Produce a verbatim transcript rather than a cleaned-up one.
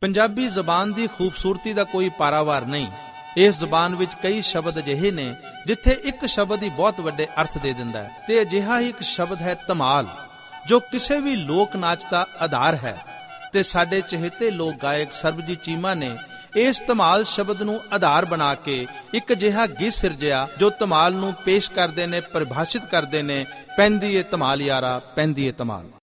ਪੰਜਾਬੀ ਜ਼ਬਾਨ ਦੀ ਖੂਬਸੂਰਤੀ ਦਾ ਕੋਈ ਪਾਰਾਵਾਰ ਨਹੀਂ। ਇਸ ਜ਼ਬਾਨ ਵਿੱਚ ਕਈ ਸ਼ਬਦ ਅਜਿਹੇ ਨੇ ਜਿੱਥੇ ਇੱਕ ਸ਼ਬਦ ਹੀ ਬਹੁਤ ਵੱਡੇ ਅਰਥ ਦੇ ਦਿੰਦਾ ਹੈ, ਤੇ ਅਜਿਹਾ ਹੀ ਇੱਕ ਸ਼ਬਦ ਹੈ ਧਮਾਲ, ਜੋ ਕਿਸੇ ਵੀ ਲੋਕ ਨਾਚ ਦਾ ਆਧਾਰ ਹੈ। ਤੇ ਸਾਡੇ ਚਹੇਤੇ ਲੋਕ ਗਾਇਕ ਸਰਬਜੀਤ ਚੀਮਾ ਨੇ ਇਸ ਧਮਾਲ ਸ਼ਬਦ ਨੂੰ ਆਧਾਰ ਬਣਾ ਕੇ ਇੱਕ ਅਜਿਹਾ ਗੀਤ ਸਿਰਜਿਆ ਜੋ ਧਮਾਲ ਨੂੰ ਪੇਸ਼ ਕਰਦੇ ਨੇ, ਪਰਿਭਾਸ਼ਿਤ ਕਰਦੇ ਨੇ। ਪੈਂਦੀ ਏ ਧਮਾਲ ਯਾਰਾ, ਪੈਂਦੀ ਏ ਧਮਾਲ।